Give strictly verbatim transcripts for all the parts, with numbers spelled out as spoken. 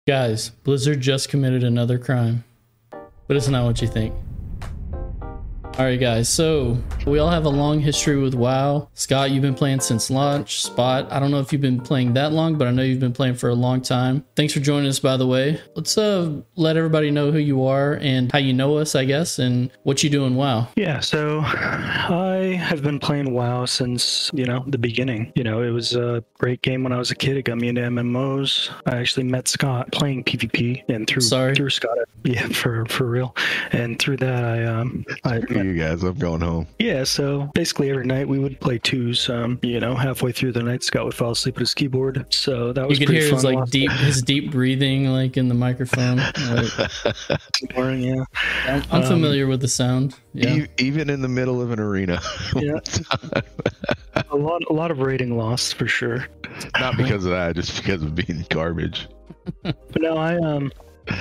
Guys, Blizzard just committed another crime, but it's not what you think. Alright guys, so we all have a long history with WoW. Scott, you've been playing since launch. Spot, I don't know if you've been playing that long, but I know you've been playing for a long time. Thanks for joining us, by the way. Let's uh let everybody know who you are and how you know us, I guess, and what you do in WoW. Yeah, so I have been playing WoW since, you know, the beginning. You know, it was a great game when I was a kid. It got me into M M Os. I actually met Scott playing PvP, and through Sorry. through Scott, yeah, for for real. And through that, I um, I met, you guys, I'm going home. Yeah, so basically every night we would play twos. Um, you know, halfway through the night, Scott would fall asleep at his keyboard. So that was you could pretty hear his fun. like deep, his deep breathing, like in the microphone. Like, Boring, yeah. I'm, I'm Um, familiar with the sound. Yeah. E- even in the middle of an arena. Yeah. a lot, a lot of rating lost for sure. Not because of that, just because of being garbage. But no, I um,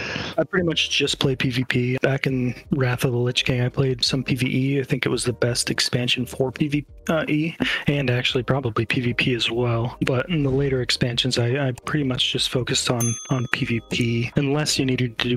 I pretty much just play PvP. Back in Wrath of the Lich King, I played some PvE. I think it was the best expansion for PvE, and actually probably PvP as well. But in the later expansions, I, I pretty much just focused on on PvP, unless you needed to do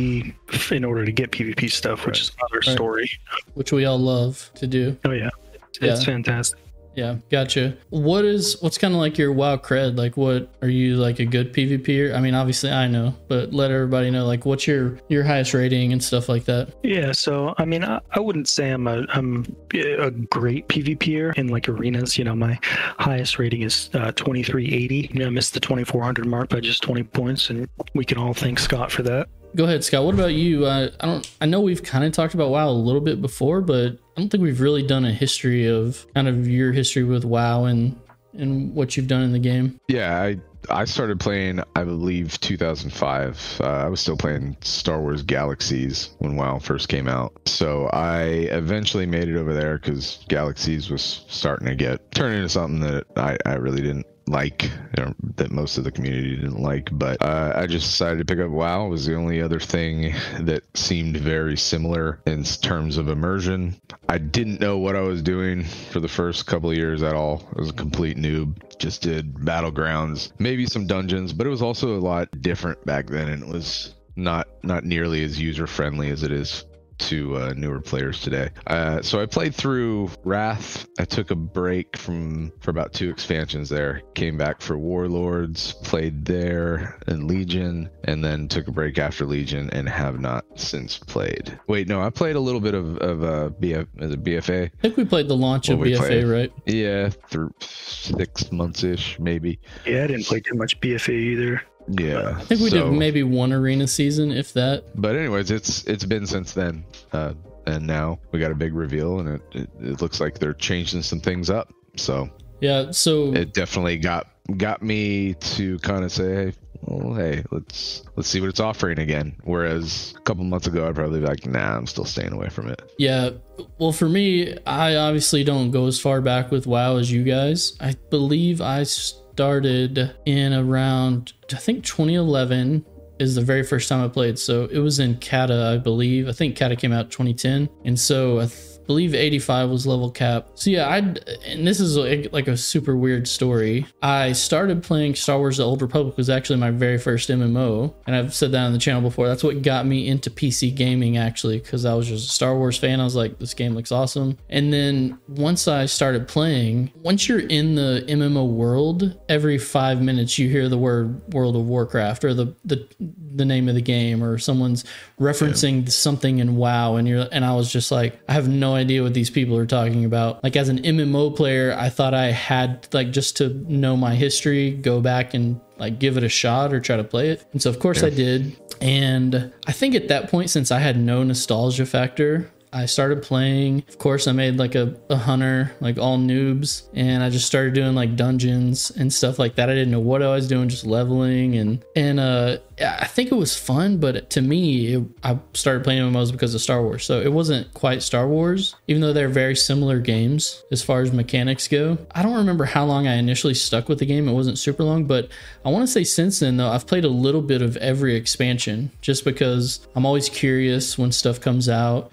PvE in order to get PvP stuff, which Right. is another Right. story. Which we all love to do. Oh yeah, it's, Yeah. it's fantastic. Yeah, gotcha. What is what's kind of like your WoW cred? Like, what are you like a good PvPer? I mean, obviously I know, but let everybody know. Like, what's your your highest rating and stuff like that? Yeah, so I mean, I, I wouldn't say I'm a I'm a great PvPer in like arenas. You know, my highest rating is uh, twenty-three eighty. You know, I missed the twenty-four hundred mark by just twenty points, and we can all thank Scott for that. Go ahead, Scott. What about you? Uh, I don't. I know we've kind of talked about WoW a little bit before, but I don't think we've really done a history of kind of your history with WoW and and what you've done in the game. Yeah, I I started playing, I believe, two thousand five. Uh, I was still playing Star Wars Galaxies when WoW first came out. So I eventually made it over there because Galaxies was starting to get turned into something that I, I really didn't like, you know, that most of the community didn't like. But uh, I just decided to pick up WoW. It was the only other thing that seemed very similar in terms of immersion. I didn't know what I was doing for the first couple of years at all. I was a complete noob. Just did battlegrounds, maybe some dungeons, but it was also a lot different back then, and it was not not nearly as user friendly as it is to uh, newer players today. Uh, so I played through Wrath. I took a break from for about two expansions there. Came back for Warlords, played there, and Legion, and then took a break after Legion and have not since played. Wait, no, I played a little bit of of uh, B F, is it B F A? I think we played the launch What of we B F A, played. right? Yeah, through six months ish, maybe. Yeah, I didn't play too much B F A either. Yeah, I think we so, did maybe one arena season, if that. But anyways, it's it's been since then, uh, and now we got a big reveal, and it, it it looks like they're changing some things up. So Yeah. So it definitely got got me to kind of say, hey, well, hey, let's let's see what it's offering again. Whereas a couple months ago, I'd probably be like, nah, I'm still staying away from it. yeah. Well, for me, I obviously don't go as far back with WoW as you guys. I believe I started in around, I think twenty eleven is the very first time I played. So it was in Kata, I believe. I think Kata came out twenty ten. And so I th- believe eighty-five was level cap. So yeah, I and this is like, like a super weird story. I started playing Star Wars: The Old Republic was actually my very first M M O, and I've said that on the channel before. That's what got me into P C gaming, actually, because I was just a Star Wars fan. I was like, this game looks awesome. And then once I started playing, once you're in the M M O world, every five minutes you hear the word World of Warcraft or the the, the name of the game, or someone's referencing something in WoW, and you're and I was just like, I have no idea what these people are talking about. Like, as an M M O player, I thought I had, like, just to know my history, go back and like give it a shot or try to play it. And so of course Yeah. I did. And I think at that point, since I had no nostalgia factor, I started playing. Of course, I made like a, a hunter, like all noobs, and I just started doing like dungeons and stuff like that. I didn't know what I was doing, just leveling, and and uh, I think it was fun. But to me, it, I started playing M M Os because of Star Wars, so it wasn't quite Star Wars, even though they're very similar games as far as mechanics go. I don't remember how long I initially stuck with the game. It wasn't super long, but I want to say since then though, I've played a little bit of every expansion, just because I'm always curious when stuff comes out, and then of course.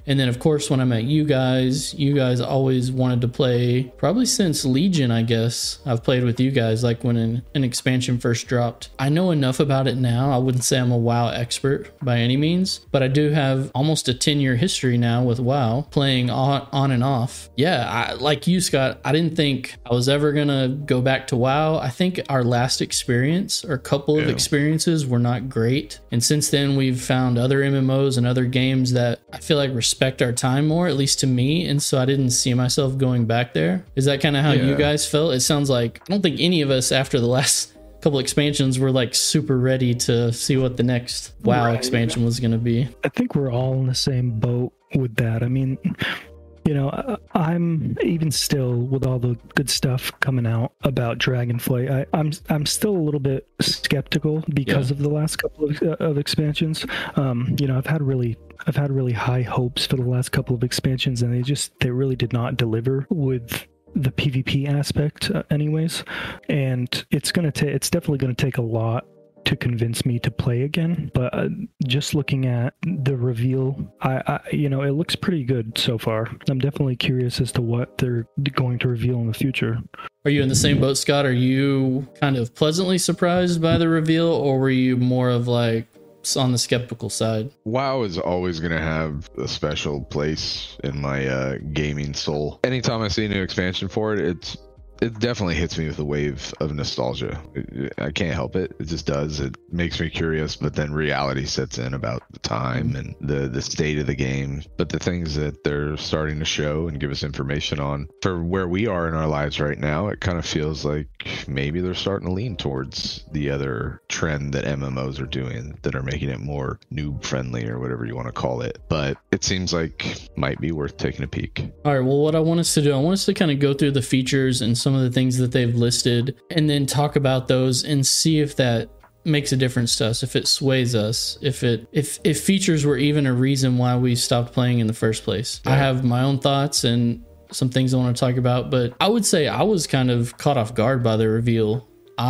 course, when I met you guys, you guys always wanted to play, probably since Legion, I guess. I've played with you guys, like when an, an expansion first dropped. I know enough about it now. I wouldn't say I'm a WoW expert by any means, but I do have almost a ten year history now with WoW, playing on, on and off. Yeah, I, like you, Scott, I didn't think I was ever going to go back to WoW. I think our last experience or couple of Yeah. experiences were not great. And since then, we've found other M M Os and other games that I feel like respect our time more, at least to me. And so I didn't see myself going back there. Is that kind of how you Yeah. guys felt? It sounds like, I don't think any of us after the last couple expansions were like super ready to see what the next WoW Right. expansion was going to be. I think we're all in the same boat with that. I mean, you know, I- I'm even still with all the good stuff coming out about Dragonflight. I, I'm I'm still a little bit skeptical because Yeah. of the last couple of, uh, of expansions. Um, you know, I've had really I've had really high hopes for the last couple of expansions, and they just they really did not deliver with the PvP aspect, uh, anyways. And it's gonna take it's definitely gonna take a lot to convince me to play again, but uh, just looking at the reveal, I, I you know it looks pretty good so far. I'm definitely curious as to what they're going to reveal in the future. Are you in the same boat, Scott? Are you kind of pleasantly surprised by the reveal, or were you more of like on the skeptical side? WoW is always going to have a special place in my uh, gaming soul. Anytime I see a new expansion for it, it's it definitely hits me with a wave of nostalgia. It- I can't help it. It just does. It makes me curious, but then reality sets in about the time and the, the state of the game. But the things that they're starting to show and give us information on for where we are in our lives right now, it kind of feels like maybe they're starting to lean towards the other trend that M M Os are doing that are making it more noob friendly or whatever you want to call it. But it seems like might be worth taking a peek. All right, well, what I want us to do, I want us to kind of go through the features and some of the things that they've listed and then talk about those and see if that makes a difference to us, if it sways us, if it if if features were even a reason why we stopped playing in the first place. I have my own thoughts and some things I want to talk about, but I would say I was kind of caught off guard by the reveal.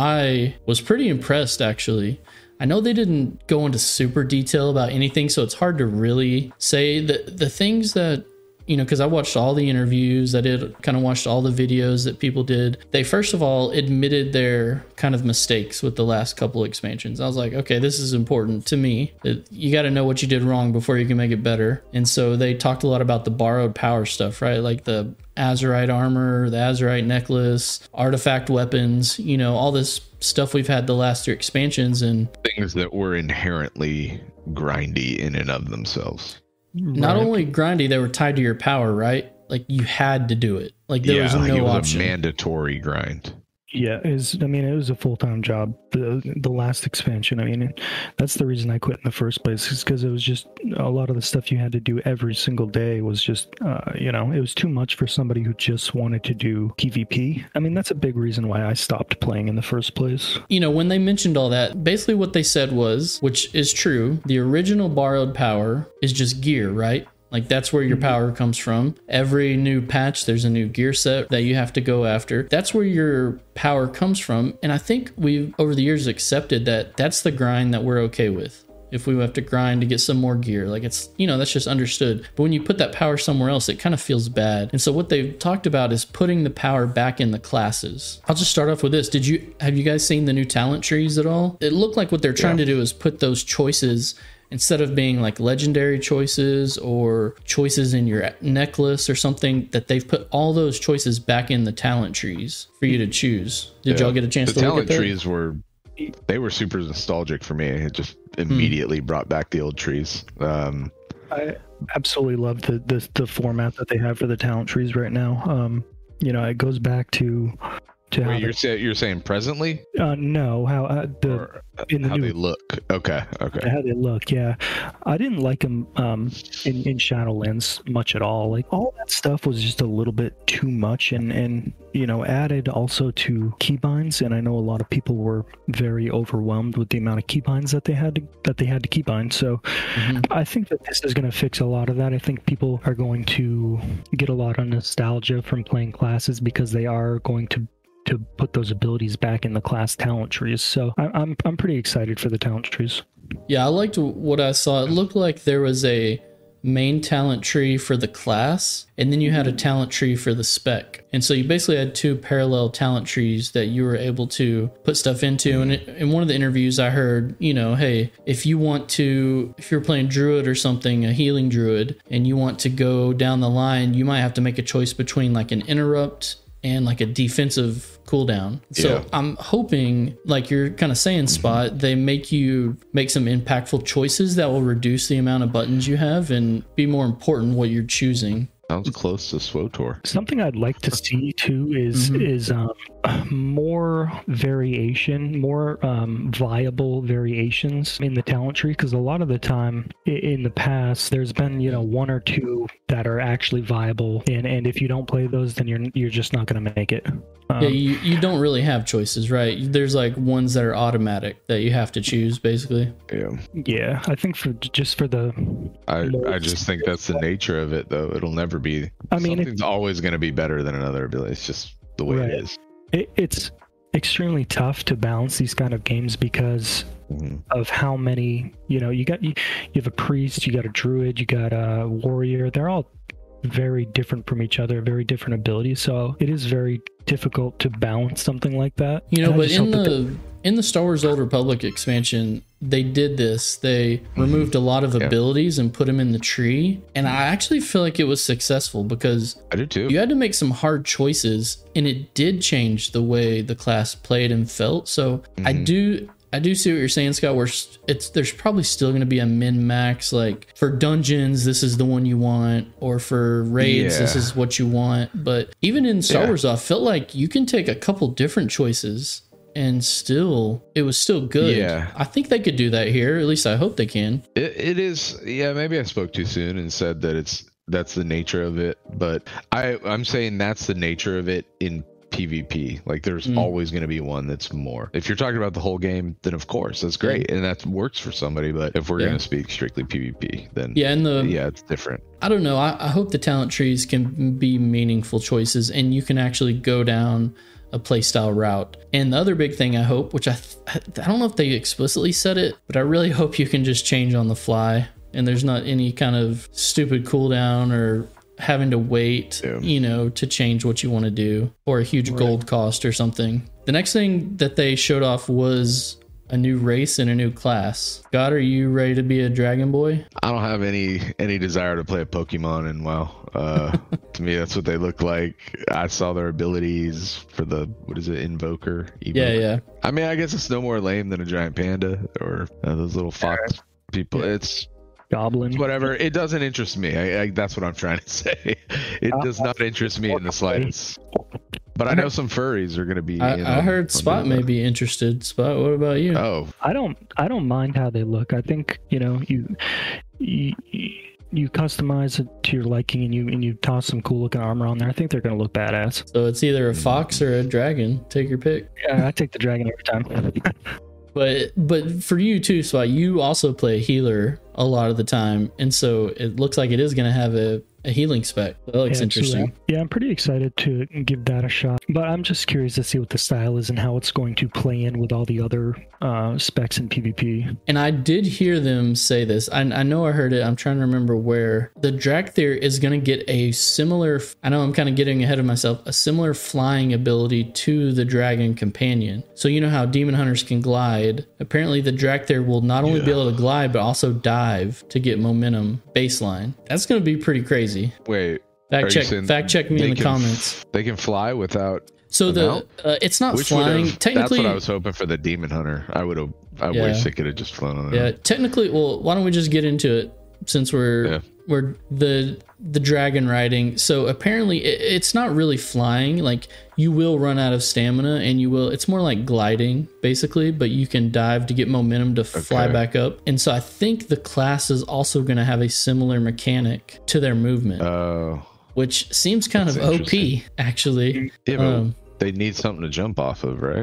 I was pretty impressed, actually. I know they didn't go into super detail about anything, so it's hard to really say the the things that, you know, because I watched all the interviews, I did kind of watched all the videos that people did. They first of all admitted their kind of mistakes with the last couple expansions. I was like, okay, this is important to me. That you got to know what you did wrong before you can make it better. And so they talked a lot about the borrowed power stuff, right? Like the Azurite armor, the Azurite necklace, artifact weapons, you know, all this stuff we've had the last three expansions. And Things that were inherently grindy in and of themselves. not Right. only grindy, they were tied to your power, right? Like you had to do it. Like there was like no it was option. a mandatory grind. Yeah, is I mean it was a full time job. The the last expansion, I mean, that's the reason I quit in the first place, is because it was just a lot of the stuff you had to do every single day was just, uh, you know, it was too much for somebody who just wanted to do PvP. I mean, that's a big reason why I stopped playing in the first place. You know, when they mentioned all that, basically what they said was, which is true, the original borrowed power is just gear, right? Like that's where your power comes from. Every new patch, there's a new gear set that you have to go after. That's where your power comes from. And I think we've over the years accepted that that's the grind that we're okay with. If we have to grind to get some more gear, like it's, you know, that's just understood. But when you put that power somewhere else, it kind of feels bad. And so what they've talked about is putting the power back in the classes. I'll just start off with this. Did you, have you guys seen the new talent trees at all? It looked like what they're trying Yeah. to do is put those choices, instead of being like legendary choices or choices in your necklace or something, that they've put all those choices back in the talent trees for you to choose. Did Yeah. y'all get a chance The to look at talent that? trees were they were super nostalgic for me. It just immediately brought back the old trees. Um, I absolutely love the, the the format that they have for the talent trees right now. Um, you know, it goes back to to how wait, you're they, say, you're saying presently uh, no how uh, the or in the how new- they look? Okay, okay. how they look. Yeah, I didn't like them um, in in Shadowlands much at all. Like all that stuff was just a little bit too much, and and you know added also to keybinds. And I know a lot of people were very overwhelmed with the amount of keybinds that they had to that they had to keybind. So Mhm. I think that this is going to fix a lot of that. I think people are going to get a lot of nostalgia from playing classes because they are going to to put those abilities back in the class talent trees. So I, I'm I'm pretty excited for the talent trees. Yeah, I liked what I saw. It looked like there was a main talent tree for the class, and then you had a talent tree for the spec. And so you basically had two parallel talent trees that you were able to put stuff into. And it, in one of the interviews I heard, you know, hey, if you want to, if you're playing druid or something, a healing druid, and you want to go down the line, you might have to make a choice between like an interrupt and like a defensive cooldown. So Yeah. I'm hoping, like you're kind of saying, Spot, they make you make some impactful choices that will reduce the amount of buttons you have and be more important what you're choosing. Sounds close to SWOTOR. Something I'd like to see too is Mhm. is um, more variation, more um, viable variations in the talent tree. Because a lot of the time i- in the past, there's been you know one or two that are actually viable, and and if you don't play those, then you're you're just not going to make it. Um, Yeah, you, you don't really have choices, right? There's like ones that are automatic that you have to choose, basically. Yeah. yeah, I think for just for the I, I most- just think that's the nature of it, though. It'll never be. I mean, it- something's always going to be better than another ability. It's just the way Right. it is. it, it's extremely tough to balance these kind of games because Mhm. of how many you know you got you, you have a priest, you got a druid, you got a warrior. They're all very different from each other, very different abilities, so it is very difficult to balance something like that. You know, And I but just in hope that the in the Star Wars Old Republic expansion, they did this. They removed a lot of Yeah. abilities and put them in the tree, and I actually feel like it was successful because I do too. you had to make some hard choices, and it did change the way the class played and felt. So I Mhm. do. I do see what you're saying, Scott. Where s- it's there's probably still going to be a min max. Like for dungeons, this is the one you want, or for raids, this Yeah. is what you want. But even in Star Yeah. Wars, I felt like you can take a couple different choices, and still it was still good. Yeah. I think they could do that here. At least I hope they can. It, it is. Yeah, maybe I spoke too soon and said that it's that's the nature of it. But I I'm saying that's the nature of it in PvP. Like there's Mm. always going to be one that's more. If you're talking about the whole game, then of course that's great and that works for somebody. But if we're Yeah. going to speak strictly PvP, then Yeah, and the yeah, it's different. I don't know. I, I hope the talent trees can be meaningful choices and you can actually go down a playstyle route. And the other big thing I hope, which I th- I don't know if they explicitly said it, but I really hope you can just change on the fly and there's not any kind of stupid cooldown or having to wait, Yeah. you know, to change what you want to do or a huge gold cost or something. The next thing that they showed off was a new race and a new class. God, are you ready to be a dragon boy? I don't have any any desire to play a Pokemon, and wow, uh, to me that's what they look like. I saw their abilities for the what is it, Invoker? Evoker. Yeah, yeah. I mean, I guess it's no more lame than a giant panda or uh, those little fox people. Yeah. It's goblin. whatever. It doesn't interest me. I, I, that's what I'm trying to say. It does not interest me in the slightest. But I know some furries are going to be. I, you I know, heard Spot under may the- be interested. Spot, what about you? Oh, I don't I don't mind how they look. I think you know you you, you customize it to your liking and you and you toss some cool looking armor on there. I think they're gonna look badass. So it's either a fox or a dragon. Take your pick. Yeah, I take the dragon every time. But but for you too, Spot, you also play a healer a lot of the time, and so it looks like it is going to have a, a healing spec. That looks Yeah, interesting. absolutely. Yeah, I'm pretty excited to give that a shot. But I'm just curious to see what the style is and how it's going to play in with all the other uh, specs in PvP. And I did hear them say this. I, I know I heard it. I'm trying to remember where. The Drakthir is going to get a similar, I know I'm kind of getting ahead of myself, a similar flying ability to the Dragon Companion. So you know how Demon Hunters can glide. Apparently the Drakthir will not only be Yeah. able to glide, but also dive to get momentum baseline. That's going to be pretty crazy. wait. Fact Are you check, saying fact check me they in the can- comments. They can fly without. So the amount? uh, it's not Which flying. would've- Technically, that's what I was hoping for the Demon Hunter. I would have. I Yeah. wish it could have just flown on. yeah, it. technically. Well, why don't we just get into it since we're Yeah. we're the the dragon riding. So apparently, it, it's not really flying. Like you will run out of stamina, and you will. It's more like gliding, basically. But you can dive to get momentum to fly Okay. back up. And so I think the class is also going to have a similar mechanic to their movement, Oh. which seems kind That's of O P interesting. actually. Yeah, but Um, they need something to jump off of, right?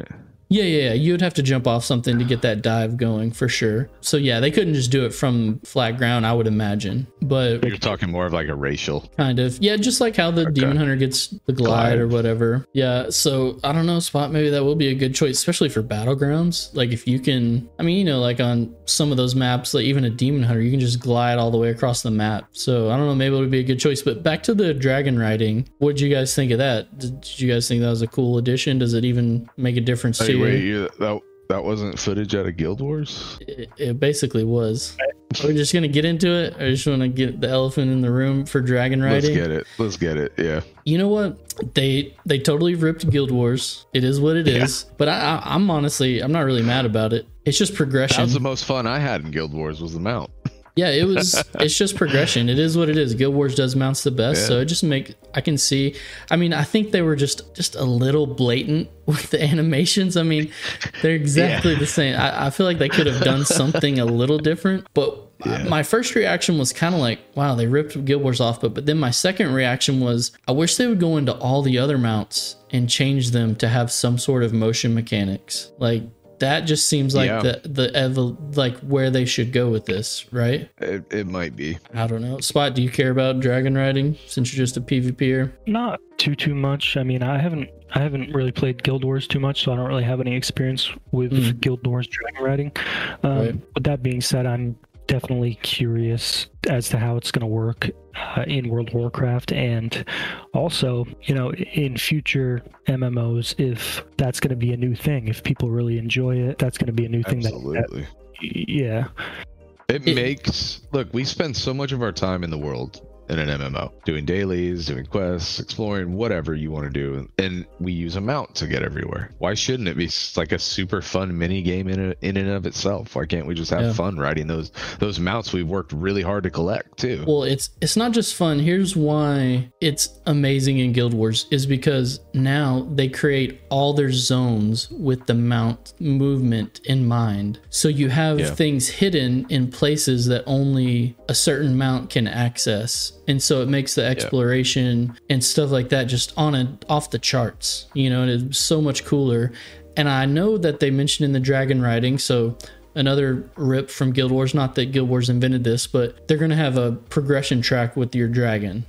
Yeah, yeah, yeah. You would have to jump off something to get that dive going for sure. So yeah, they couldn't just do it from flat ground, I would imagine. But You're talking more of like a racial. kind of. Yeah, just like how the Okay. Demon Hunter gets the glide, Glide. or whatever. Yeah, so I don't know, Spot, maybe that will be a good choice, especially for battlegrounds. Like if you can, I mean, you know, like on some of those maps, like even a Demon Hunter, you can just glide all the way across the map. So I don't know, maybe it would be a good choice. But back to the dragon riding, what did you guys think of that? Did, did you guys think that was a cool addition? Does it even make a difference to Hey, you? wait, you, that that wasn't footage out of Guild Wars? It, it basically was. We're just gonna get into it. I just want to get the elephant in the room for dragon Let's riding. get it. Let's get it. Yeah. You know what? They they totally ripped Guild Wars. It is what it is. But I, I, I'm honestly, I'm not really mad about it. It's just That progression. was the most fun I had in Guild Wars was the mount. Yeah, it was. It's just progression. It is what it is. Guild Wars does mounts the best, Yeah. so it just make. I can see. I mean, I think they were just just a little blatant with the animations. I mean, they're exactly the same. I, I feel like they could have done something a little different. But Yeah. my first reaction was kind of like, wow, they ripped Guild Wars off. But but then my second reaction was, I wish they would go into all the other mounts and change them to have some sort of motion mechanics. Like that just seems like Yeah. the the evo- like where they should go with this, right? It, it might be. I don't know. Spot, do you care about dragon riding since you're just a PvPer? Not too too much. I mean, I haven't I haven't really played Guild Wars too much, so I don't really have any experience with Mm. Guild Wars dragon riding. Um, Right. With that being said, I'm definitely curious as to how it's going to work uh, in World of Warcraft, and also, you know, in future M M Os, if that's going to be a new thing, if people really enjoy it, that's going to be a new thing. That, Absolutely. that yeah. It, It- makes look, we spend so much of our time in the world in an M M O, doing dailies, doing quests, exploring, whatever you want to do, and we use a mount to get everywhere. Why shouldn't it be s- like a super fun mini game in a, in and of itself? Why can't we just have Yeah. fun riding those those mounts we've worked really hard to collect too? Well, it's it's not just fun. Here's why it's amazing in Guild Wars is because now they create all their zones with the mount movement in mind. So you have Yeah. things hidden in places that only a certain mount can access. And so it makes the exploration and stuff like that just on and off the charts, you know, and it's so much cooler. And I know that they mentioned in the dragon riding, so another rip from Guild Wars, not that Guild Wars invented this, but they're going to have a progression track with your dragon.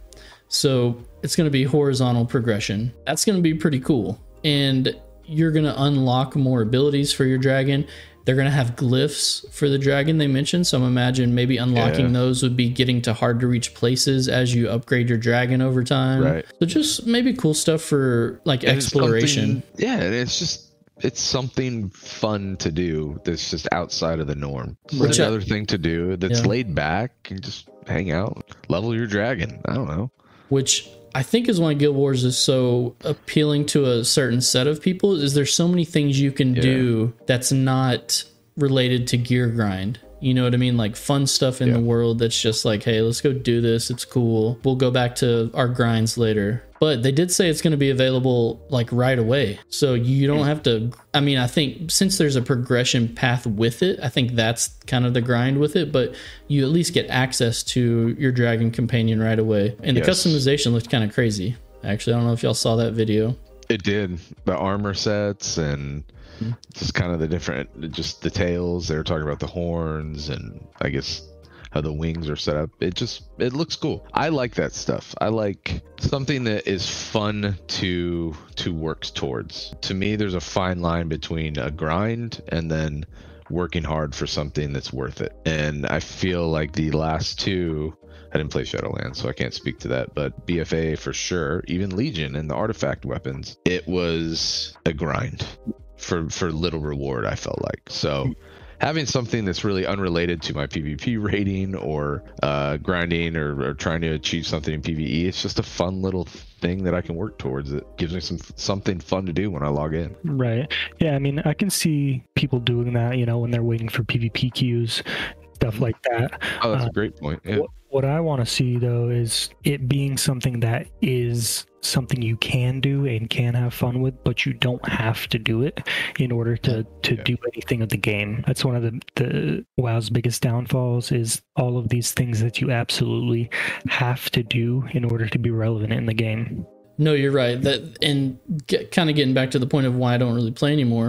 So it's going to be horizontal progression. That's going to be pretty cool. And you're going to unlock more abilities for your dragon. They're going to have glyphs for the dragon they mentioned. So I'm imagine maybe unlocking Yeah. those would be getting to hard to reach places as you upgrade your dragon over time. Right. So just maybe cool stuff for like And it's exploration. something- Yeah, and it's just it's something fun to do that's just outside of the norm. It's Which I- another thing to do that's Yeah. laid back and just hang out, level your dragon. I don't know. Which I think is why Guild Wars is so appealing to a certain set of people, is there's so many things you can Yeah. do that's not related to gear grind. You know what I mean? Like fun stuff in Yeah. the world that's just like, hey, let's go do this. It's cool. We'll go back to our grinds later. But they did say it's going to be available like right away. So you don't have to. I mean, I think since there's a progression path with it, I think that's kind of the grind with it. But you at least get access to your dragon companion right away. And the Yes. customization looked kind of crazy. Actually, I don't know if y'all saw that video. It did. The armor sets and Hmm. just kind of the different, just the tails. They were talking about the horns and I guess how the wings are set up. It just, it looks cool. I like that stuff. I like something that is fun to, to work towards. To me, there's a fine line between a grind and then working hard for something that's worth it. And I feel like the last two, I didn't play Shadowlands, so I can't speak to that. But B F A for sure, even Legion and the artifact weapons, it was a grind for for little reward. I felt like so. Having something that's really unrelated to my PvP rating or uh, grinding or, or trying to achieve something in PvE, it's just a fun little thing that I can work towards. It gives me some something fun to do when I log in. Right. Yeah, I mean, I can see people doing that, you know, when they're waiting for PvP queues, stuff like that. Oh, that's Uh, a great point. Yeah. What, what I want to see, though, is it being something that is something you can do and can have fun with, but you don't have to do it in order to, to Yeah. do anything of the game. That's one of the, the WoW's biggest downfalls is all of these things that you absolutely have to do in order to be relevant in the game. No, you're right. That and get, kind of getting back to the point of why I don't really play anymore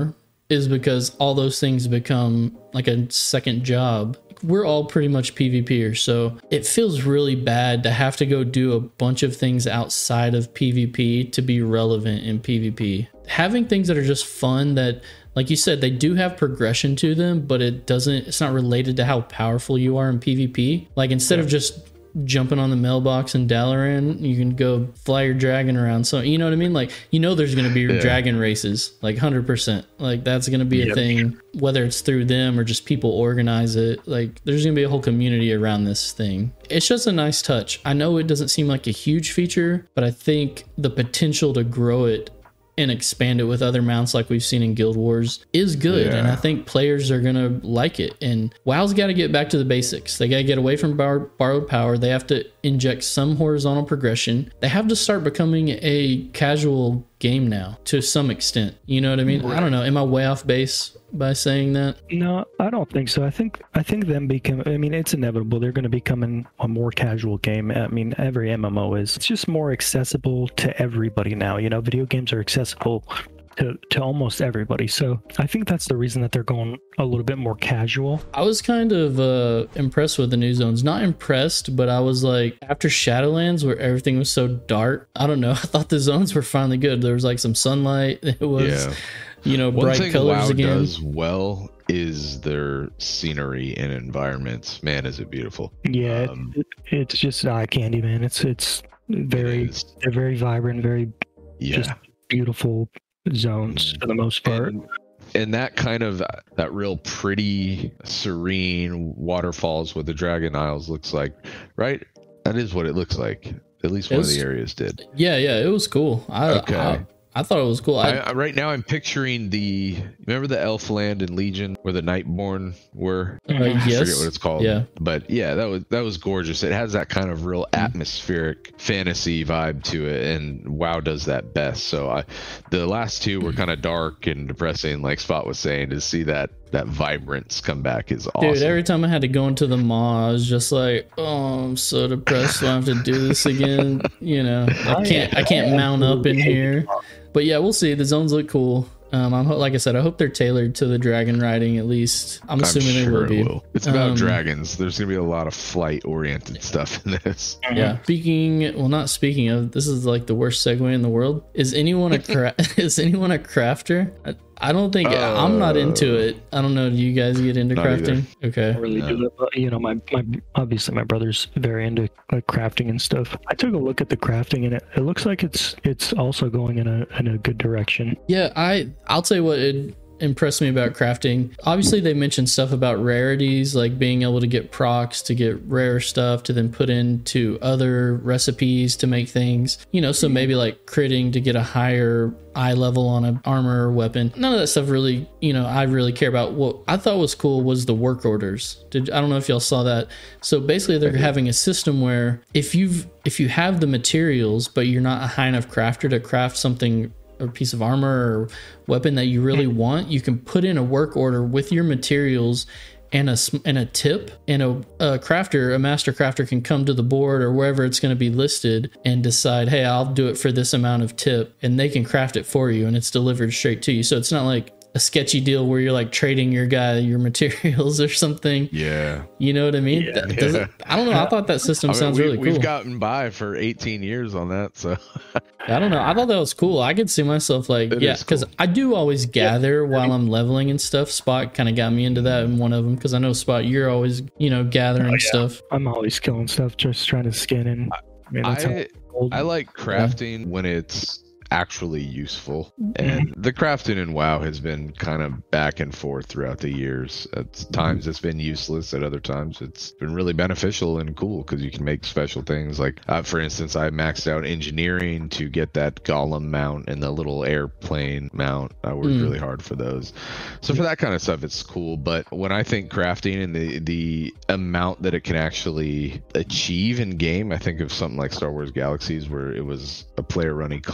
is because all those things become like a second job. We're all pretty much PvPers, so it feels really bad to have to go do a bunch of things outside of PvP to be relevant in PvP. Having things that are just fun, that, like you said, they do have progression to them, but it doesn't, it's not related to how powerful you are in PvP. Like, instead yeah. of just jumping on the mailbox in Dalaran, you can go fly your dragon around. So, you know what I mean? Like, you know, there's going to be yeah. dragon races, like one hundred percent. Like, that's going to be a yep. thing, whether it's through them or just people organize it. Like, there's going to be a whole community around this thing. It's just a nice touch. I know it doesn't seem like a huge feature, but I think the potential to grow it and expand it with other mounts like we've seen in Guild Wars is good. Yeah. And I think players are going to like it. And WoW's got to get back to the basics. They got to get away from bar- borrowed power. They have to inject some horizontal progression. They have to start becoming a casual game now to some extent. You know what I mean? Right. I don't know. Am I way off base by saying that? No, I don't think so. I think I think them become, I mean, it's inevitable. They're going to become a more casual game. I mean, every M M O is. It's just more accessible to everybody now. You know, video games are accessible to, to almost everybody. So I think that's the reason that they're going a little bit more casual. I was kind of uh, impressed with the new zones. Not impressed, but I was like, after Shadowlands, where everything was so dark, I don't know. I thought the zones were finally good. There was like some sunlight. It was... Yeah. You know, One bright thing colors WoW again. does well is their scenery and environments. Man, is it beautiful! Yeah, um, it, it's just eye candy, man. It's it's very it they're very vibrant, very yeah. just beautiful zones for the most part. And, and that kind of that real pretty, serene waterfalls with the Dragon Isles looks like, right? That is what it looks like. At least one was, of the areas did. Yeah, yeah, it was cool. I, okay. I, I thought it was cool. I, I, right now, I'm picturing the remember the Elfland and Legion where the Nightborn were. Uh, I yes. forget what it's called. Yeah, but yeah, that was that was gorgeous. It has that kind of real atmospheric fantasy vibe to it, and WoW does that best. So I, the last two were kind of dark and depressing, like Spot was saying. To see that that vibrance come back is awesome. Dude, every time I had to go into the maw, I was just like, oh, I'm so depressed. Do I have to do this again? You know, I can't I can't mount up in here. But yeah, we'll see. The zones look cool. Um, I'm like I said, I hope they're tailored to the dragon riding at least. I'm assuming I'm sure they will be. It will. It's about um, dragons. There's gonna be a lot of flight-oriented stuff in this. Yeah. Speaking, well, not speaking of, this is like the worst segue in the world. Is anyone a cra- is anyone a crafter? I, I don't think uh, I'm not into it. I don't know. Do you guys get into crafting? Either. Okay. I really no. do that. But, you know, my, my obviously my brother's very into like crafting and stuff. I took a look at the crafting and it, it looks like it's it's also going in a in a good direction. Yeah, I I'll tell you what it impressed me about crafting. Obviously, they mentioned stuff about rarities, like being able to get procs to get rare stuff to then put into other recipes to make things. You know, so maybe like critting to get a higher eye level on an armor or weapon. None of that stuff really, you know, I really care about. What I thought was cool was the work orders. Did I don't know if y'all saw that. So basically they're having a system where if you've if you have the materials but you're not a high enough crafter to craft something, a piece of armor or weapon that you really want, you can put in a work order with your materials and a and a tip, and a, a crafter, a master crafter can come to the board or wherever it's going to be listed and decide, hey, I'll do it for this amount of tip, and they can craft it for you and it's delivered straight to you. So it's not like a sketchy deal where you're like trading your guy your materials or something. Yeah. You know what I mean? Yeah. That, does it, I don't know. I thought that system I mean, sounds we, really cool. We've gotten by for eighteen years on that, so. I don't know. I thought that was cool. I could see myself like, it yeah, because cool. I do always gather yeah. while I'm leveling and stuff. Spot kind of got me into that in one of them because I know, Spot, you're always, you know, gathering oh, yeah. stuff. I'm always killing stuff, just trying to skin and. I, mean, that's I, I like crafting yeah. when it's actually useful, and the crafting in WoW has been kind of back and forth throughout the years. At times it's been useless, at other times it's been really beneficial and cool because you can make special things. Like uh, for instance, I maxed out engineering to get that golem mount and the little airplane mount. I worked mm. really hard for those, so for that kind of stuff it's cool. But when I think crafting and the the amount that it can actually achieve in game, I think of something like Star Wars Galaxies, where it was a player run economy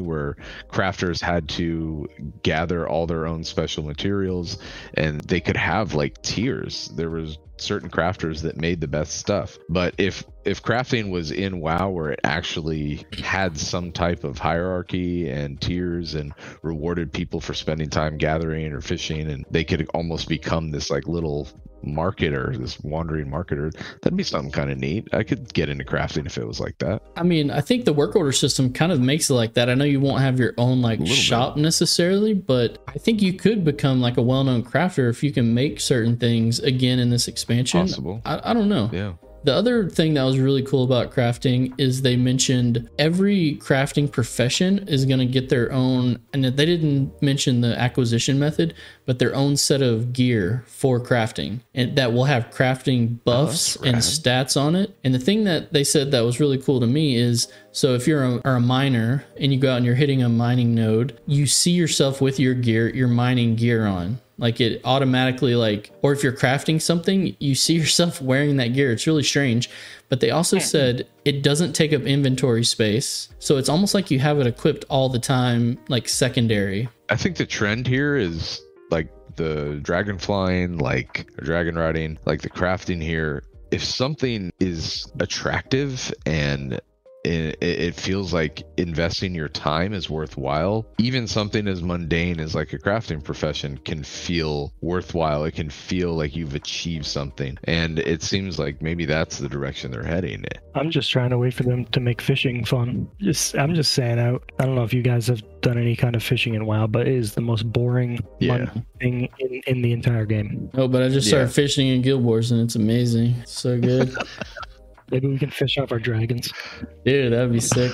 where crafters had to gather all their own special materials, and they could have like tiers. There was certain crafters that made the best stuff. But if if crafting was in WoW where it actually had some type of hierarchy and tiers and rewarded people for spending time gathering or fishing, and they could almost become this like little marketer, this wandering marketer, that'd be something kind of neat. I could get into crafting if it was like that. I mean, I think the work order system kind of makes it like that. I know you won't have your own like shop bit. necessarily, but I think you could become like a well-known crafter if you can make certain things again in this expansion. Possible. I, I don't know. Yeah. The other thing that was really cool about crafting is they mentioned every crafting profession is going to get their own, and they didn't mention the acquisition method, but their own set of gear for crafting, and that will have crafting buffs oh, and stats on it. And the thing that they said that was really cool to me is, so if you're a, are a miner and you go out and you're hitting a mining node, you see yourself with your gear, your mining gear on. Like it automatically like, or if you're crafting something, you see yourself wearing that gear. It's really strange. But they also said it doesn't take up inventory space. So it's almost like you have it equipped all the time, like secondary. I think the trend here is like the dragon flying, like dragon riding, like the crafting here. If something is attractive and It, it feels like investing your time is worthwhile. Even something as mundane as like a crafting profession can feel worthwhile. It can feel like you've achieved something. And it seems like maybe that's the direction they're heading in. I'm just trying to wait for them to make fishing fun. Just, I'm just saying, I, I don't know if you guys have done any kind of fishing in WoW, but it is the most boring yeah. thing in, in the entire game. Oh, but I just started yeah. fishing in Guild Wars and it's amazing. It's so good. Maybe we can fish off our dragons. Dude, that'd be sick.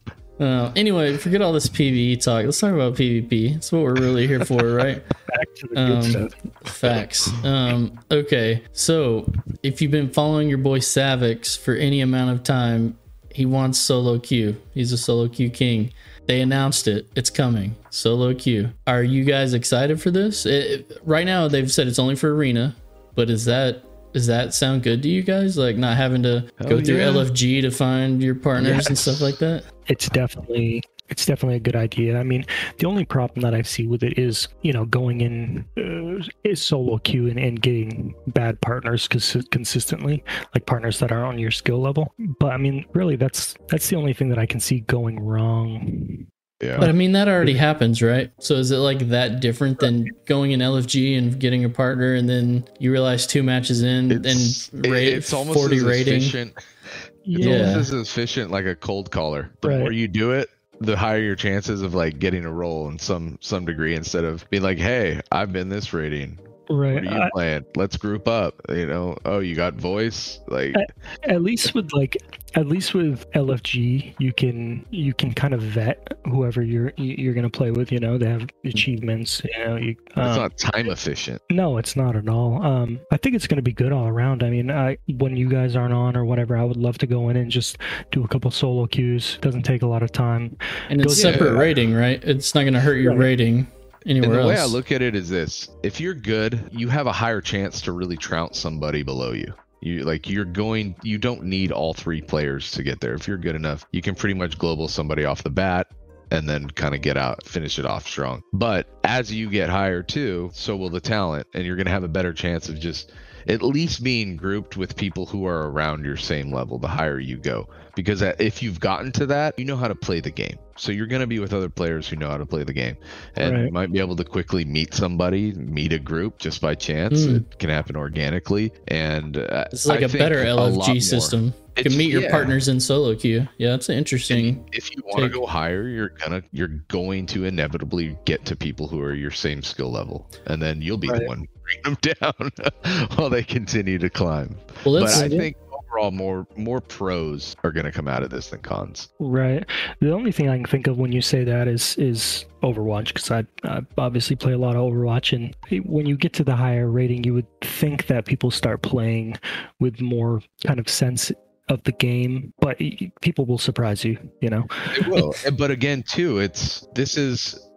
Uh, anyway, forget all this PvE talk. Let's talk about PvP. That's what we're really here for, right? Back to the um, good stuff. Facts. Um, okay, so if you've been following your boy Savix for any amount of time, he wants solo queue. He's a solo queue king. They announced it. It's coming. Solo queue. Are you guys excited for this? It, right now, they've said it's only for Arena, but is that... Does that sound good to you guys? Like not having to Hell go through yeah. L F G to find your partners yes. and stuff like that? It's definitely it's definitely a good idea. I mean, the only problem that I see with it is, you know, going in uh, is solo queue and, and getting bad partners cons- consistently, like partners that are on your skill level. But I mean, really, that's that's the only thing that I can see going wrong. Yeah. But I mean, that already happens, right? So is it like that different than going in L F G and getting a partner and then you realize two matches in it's, and rate it's almost forty as rating? Efficient, it's yeah. almost as efficient like a cold caller. The right. more you do it, the higher your chances of like getting a role in some some degree, instead of being like, hey, I've been this rating. Right. What are you I, playing? Let's group up. You know, oh, you got voice. Like at, at least with like at least with L F G, you can you can kind of vet whoever you're you're gonna play with. You know, they have achievements. You know, you, um, it's not time efficient. No, it's not at all. Um, I think it's gonna be good all around. I mean, I when you guys aren't on or whatever, I would love to go in and just do a couple solo queues. Doesn't take a lot of time. And it's go separate yeah. rating, right? It's not gonna hurt your right. rating. Anywhere and the else. way I look at it is this: if you're good, you have a higher chance to really trounce somebody below you. You like you're going. You don't need all three players to get there. If you're good enough, you can pretty much global somebody off the bat, and then kind of get out, finish it off strong. But as you get higher too, so will the talent, and you're going to have a better chance of just at least being grouped with people who are around your same level the higher you go. Because if you've gotten to that, you know how to play the game. So you're going to be with other players who know how to play the game. And right. you might be able to quickly meet somebody, meet a group just by chance. Mm. It can happen organically. And uh, it's like I a better L F G system. You can meet your yeah. partners in solo queue. Yeah, that's interesting. And if you want to go higher, you're gonna you're going to inevitably get to people who are your same skill level, and then you'll be right. the one bringing them down while they continue to climb. Well, but I think overall, more more pros are going to come out of this than cons. Right. The only thing I can think of when you say that is is Overwatch, because I, I obviously play a lot of Overwatch, and when you get to the higher rating, you would think that people start playing with more kind of sense of the game, but people will surprise you, you know. It will. But again, too, it's this is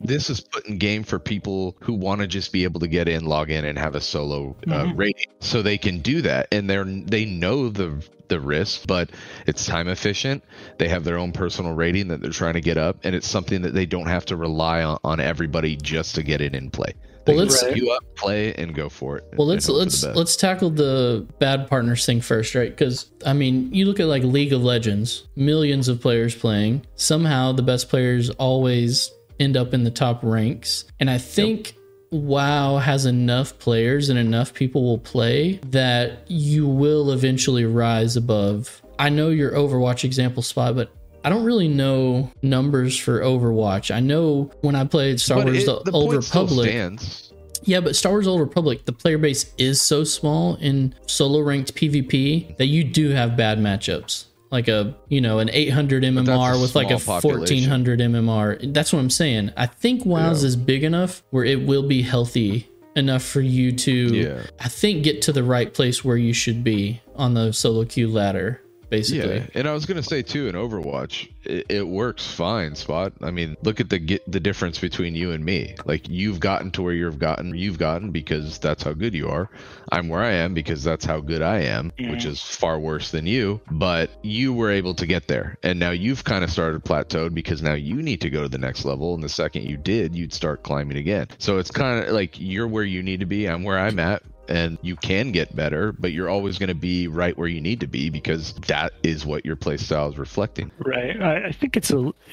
this is put in game for people who want to just be able to get in, log in, and have a solo uh, Mhm. rating, so they can do that, and they're they know the the risk, but it's time efficient. They have their own personal rating that they're trying to get up, and it's something that they don't have to rely on, on everybody just to get it in play. They Well, can let's- set you up, play, and go for it. Well, and let's hope for the let's best. let's tackle the bad partners thing first, right? Because I mean, you look at like League of Legends, millions of players playing. Somehow, the best players always end up in the top ranks, and I think WoW has enough players and enough people will play that you will eventually rise above. I know your Overwatch example spot, but I don't really know numbers for Overwatch. I know when I played Star But Wars: it- The Old point still Republic. stands. Yeah, but Star Wars Old Republic, the player base is so small in solo ranked PvP that you do have bad matchups. Like a, you know, an eight hundred M M R a with like a small population. fourteen hundred M M R. That's what I'm saying. I think WoW's Yeah. is big enough where it will be healthy enough for you to, Yeah. I think, get to the right place where you should be on the solo queue ladder, basically. Yeah, and I was gonna say too, in Overwatch, it, it works fine. Spot. I mean, look at the get the difference between you and me. Like you've gotten to where you've gotten, you've gotten because that's how good you are. I'm where I am because that's how good I am, which is far worse than you. But you were able to get there, and now you've kind of started plateaued because now you need to go to the next level. And the second you did, you'd start climbing again. So it's kind of like you're where you need to be. I'm where I'm at. And you can get better, but you're always going to be right where you need to be because that is what your play style is reflecting. Right. I, I think it's a.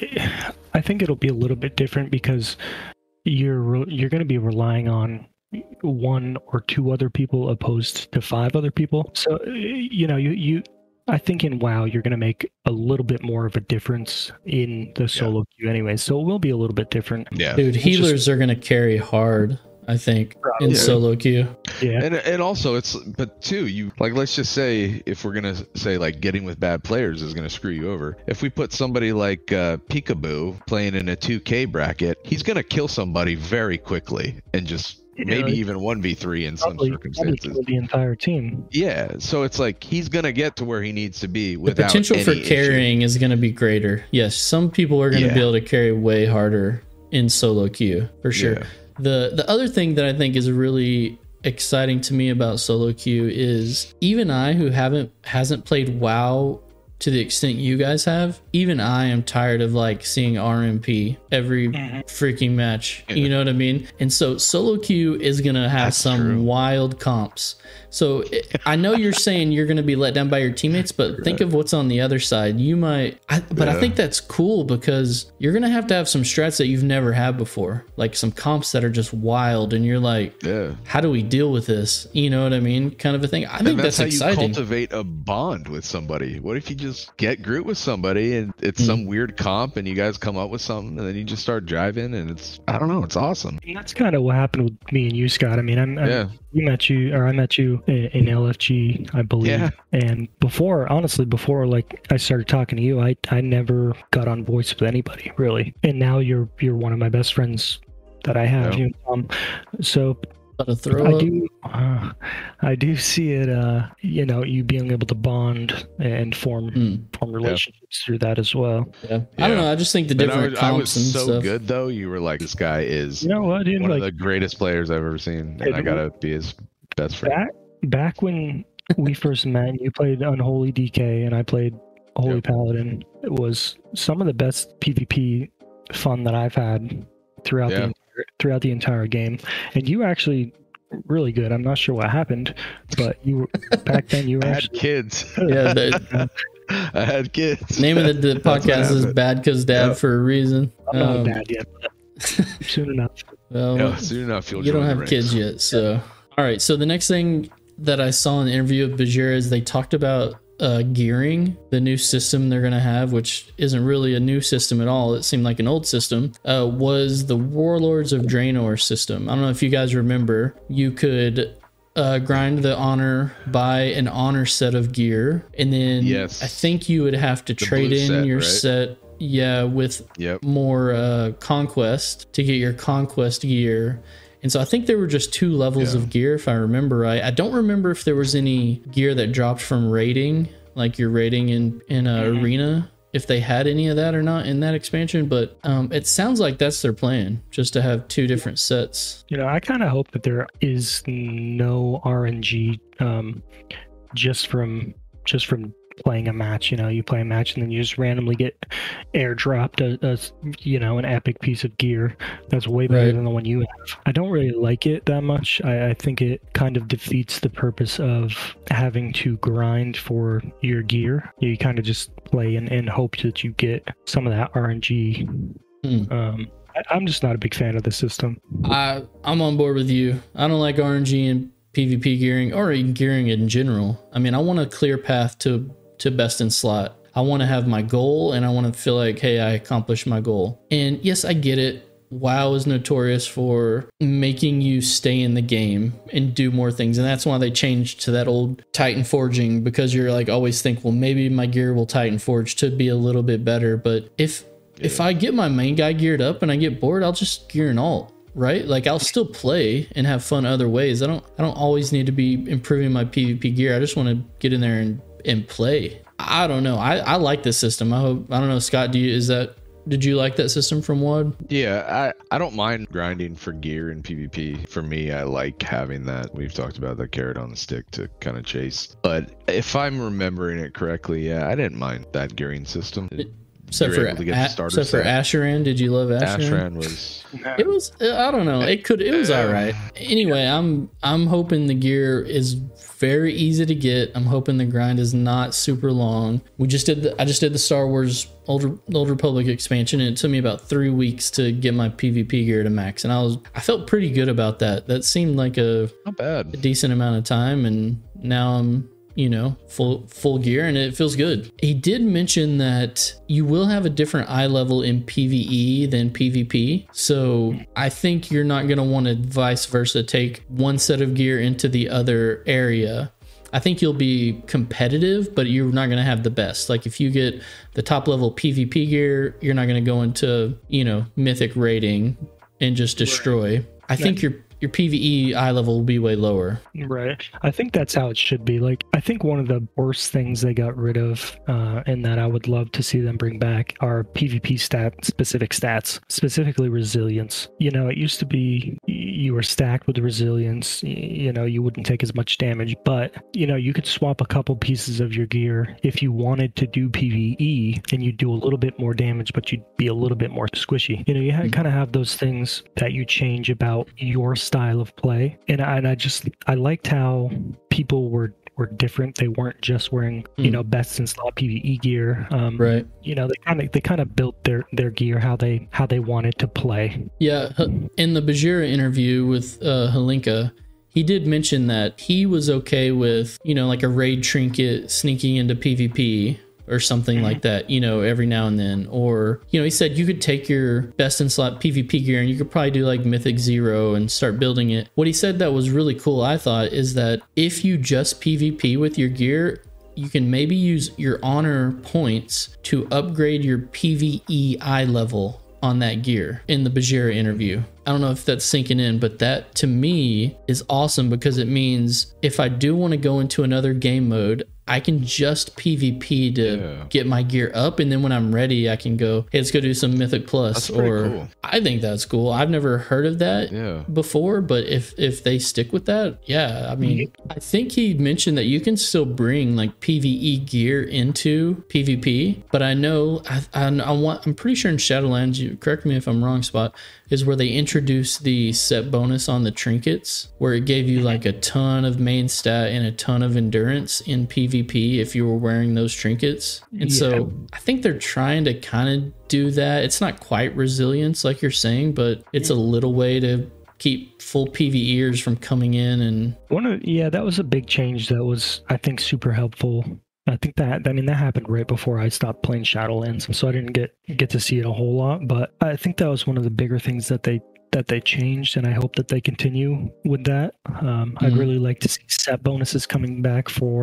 I think it'll be a little bit different because you're re- you're going to be relying on one or two other people opposed to five other people. So uh, you know you you. I think in WoW you're going to make a little bit more of a difference in the solo queue anyway. So it will be a little bit different. Yeah. Dude, just- healers are going to carry hard, I think, in Probably. solo queue. Yeah. And and also it's but too you like let's just say if we're gonna say like getting with bad players is gonna screw you over. If we put somebody like uh, Peekaboo playing in a two K bracket, he's gonna kill somebody very quickly and just maybe Yeah, even one v three in some Probably, probably circumstances. kill the entire team. Yeah, so it's like he's gonna get to where he needs to be The without potential for any issue. carrying is going to be greater. Yes, some people are going to Yeah. be able to carry way harder in solo queue for sure. Yeah. The the other thing that I think is really exciting to me about solo queue is even I who haven't hasn't played WoW to the extent you guys have, even I am tired of like seeing R M P every freaking match. You know what I mean? And so solo queue is going to have That's some true. wild comps. So it, I know you're saying you're going to be let down by your teammates, but think of what's on the other side. You might, I, but I Yeah. think that's cool because you're going to have to have some strats that you've never had before, like some comps that are just wild. And you're like, Yeah. how do we deal with this? You know what I mean? Kind of a thing. I think And that's, that's, how you exciting. cultivate a bond with somebody. What if you just get Groot with somebody and Hmm. it's some weird comp and you guys come up with something and then you just start driving and it's I don't know, it's awesome. And that's kind of what happened with me and you, Scott. I mean, I'm, I'm Yeah. we met you, or I met you in, in L F G, I believe. Yeah. And before, honestly, before like I started talking to you, I I never got on voice with anybody really. And now you're you're one of my best friends that I have. Yeah. You know, um, so About to throw I up. do, uh, I do see it. Uh, you know, you being able to bond and form Hmm. form relationships through that as well. Yeah. I don't Yeah. know. I just think the And I different was, I comps was and so stuff. good though. You were like, this guy is You know what, dude? one Like of the greatest players I've ever seen, and It I gotta be his best friend. back back when we first met, you played Unholy D K and I played Holy Yep. Paladin. It was some of the best PvP fun that I've had throughout Yeah. the throughout the entire game. And you were actually really good. I'm not sure what happened, but you were back then. You were I had actually kids. Yeah, the I had kids. name of the, the That's what podcast is happened. Bad Cause Dad Yep. for a reason. I'm not Um, bad yet, but soon enough. well, Yeah, soon enough you'll you don't join the have ranks. kids yet, so all right. So the next thing that I saw in the interview with Bajir is they talked about uh, gearing, the new system they're going to have, which isn't really a new system at all. It seemed like an old system. Uh, was the Warlords of Draenor system? I don't know if you guys remember. You could uh, grind the honor, buy an honor set of gear, and then Yes. I think you would have to trade blue in set, your right? set. Yeah, with Yep. more uh, conquest to get your conquest gear. And so I think there were just two levels Yeah. of gear, if I remember right. I don't remember if there was any gear that dropped from raiding, like your raiding in in a arena if they had any of that or not in that expansion, but um, it sounds like that's their plan, just to have two different sets. You know, I kind of hope that there is no R N G um, just from just from playing a match. You know, you play a match and then you just randomly get airdropped a, a you know, an epic piece of gear that's way better Right. than the one you have. I don't really like it that much. I, I think it kind of defeats the purpose of having to grind for your gear. You kind of just play and, and hope that you get some of that R N G. Hmm. Um, I, I'm just not a big fan of the system. I I'm on board with you. I don't like R N G and PvP gearing, or even gearing in general. I mean, I want a clear path to to best in slot. I want to have my goal, and I want to feel like, hey, I accomplished my goal. And yes, I get it. WoW is notorious for making you stay in the game and do more things, and that's why they changed to that old Titan forging, because you're like always think, well, maybe my gear will Titan forge to be a little bit better. But if if I get my main guy geared up and I get bored, I'll just gear an alt. Right? Like I'll still play and have fun other ways. I don't I don't always need to be improving my PvP gear. I just want to get in there and, and play. I don't know. I, I like this system. I hope I don't know, Scott, do you is that did you like that system from W O D? Yeah, I, I don't mind grinding for gear in PvP. For me, I like having that. We've talked about that carrot on the stick to kind of chase. But if I'm remembering it correctly, yeah, I didn't mind that gearing system. Except for, able to get the A- starter except for set. Asheran, did you love Asheran? Ashran was It was I don't know. It could it was all right. Anyway, I'm I'm hoping the gear is very easy to get. I'm hoping the grind is not super long. We just did the, I just did the Star Wars Old Old Republic expansion, and it took me about three weeks to get my PvP gear to max, and I was I felt pretty good about that. That seemed like a, not a bad. decent amount of time, and now I'm you know, full full gear, and it feels good. He did mention that you will have a different eye level in PvE than PvP. So I think you're not going to want to vice versa take one set of gear into the other area. I think you'll be competitive, but you're not going to have the best. Like if you get the top level PvP gear, you're not going to go into, you know, mythic raiding and just destroy. Right. I think you're your PvE eye level will be way lower. Right. I think that's how it should be. Like, I think one of the worst things they got rid of, uh, and that I would love to see them bring back, are PvP stat specific stats, specifically resilience. You know, it used to be you were stacked with resilience, you know, you wouldn't take as much damage, but, you know, you could swap a couple pieces of your gear if you wanted to do PvE, and you'd do a little bit more damage, but you'd be a little bit more squishy. You know, you mm-hmm. kind of have those things that you change about your style of play, and I, and I just I liked how people were were different. They weren't just wearing mm. you know best in slot PvE gear. Um, right. You know, they kind of they kind of built their their gear how they how they wanted to play. Yeah. In the Bajira interview with uh, Halinka, he did mention that he was okay with you know like a raid trinket sneaking into PvP. Or something mm-hmm. like that, you know, every now and then. Or, you know, he said you could take your best in slot PvP gear and you could probably do like Mythic Zero and start building it. What he said that was really cool, I thought, is that if you just PvP with your gear, you can maybe use your honor points to upgrade your PvE eye level on that gear in the Bajira interview. I don't know if that's sinking in, but that to me is awesome because it means if I do want to go into another game mode, I can just PvP to yeah. get my gear up, and then when I'm ready, I can go, hey, let's go do some Mythic Plus. That's pretty or cool. I think that's cool. I've never heard of that yeah. before, but if if they stick with that, yeah, I mean, mm-hmm. I think he mentioned that you can still bring like PvE gear into PvP, but I know I I, I want I'm pretty sure in Shadowlands, you correct me if I'm wrong, Spot, is where they introduced the set bonus on the trinkets, where it gave you like a ton of main stat and a ton of endurance in PvP if you were wearing those trinkets. And yeah. so I think they're trying to kind of do that. It's not quite resilience like you're saying, but it's a little way to keep full PvEers from coming in. And one of yeah, that was a big change that was, I think, super helpful. I think that, I mean, that happened right before I stopped playing Shadowlands, so I didn't get get to see it a whole lot, but I think that was one of the bigger things that they that they changed, and I hope that they continue with that. Um, mm-hmm. I'd really like to see set bonuses coming back for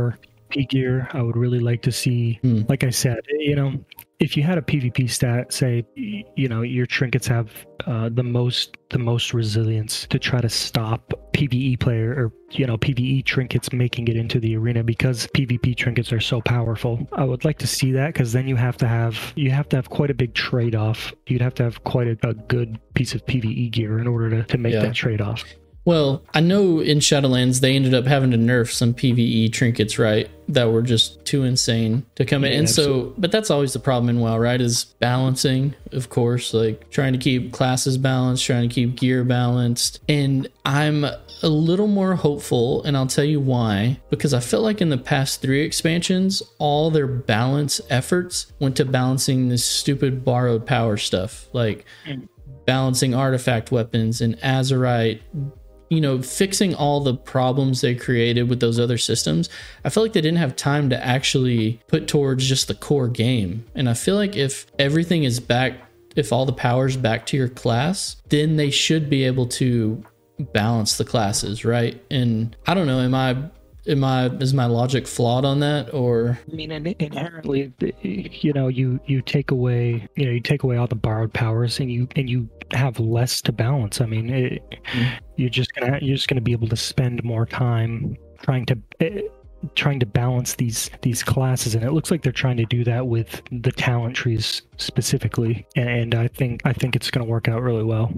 PvP gear. I would really like to see, Hmm. like I said, you know, if you had a PvP stat, say, y- you know, your trinkets have uh, the most the most resilience to try to stop PvE player or you know PvE trinkets making it into the arena because PvP trinkets are so powerful. I would like to see that because then you have to have you have to have quite a big trade off. You'd have to have quite a, a good piece of PvE gear in order to, to make Yeah. that trade off. Well, I know in Shadowlands they ended up having to nerf some PvE trinkets, right? That were just too insane to come in. Yeah, And so, absolutely. but that's always the problem in WoW, right? Is balancing, of course, like trying to keep classes balanced, trying to keep gear balanced. And I'm a little more hopeful, and I'll tell you why. Because I feel like in the past three expansions, all their balance efforts went to balancing this stupid borrowed power stuff, like balancing artifact weapons and Azerite, you know, fixing all the problems they created with those other systems. I feel like they didn't have time to actually put towards just the core game. And I feel like if everything is back, if all the power's back to your class, then they should be able to balance the classes, right? And I don't know, am I am I is my logic flawed on that, or I mean, in- inherently, you know, you you take away, you know, you take away all the borrowed powers, and you and you have less to balance. I mean, it, Mm. you're just gonna you're just gonna be able to spend more time trying to eh, trying to balance these these classes, and it looks like they're trying to do that with the talent trees specifically. And, and I think I think it's gonna work out really well.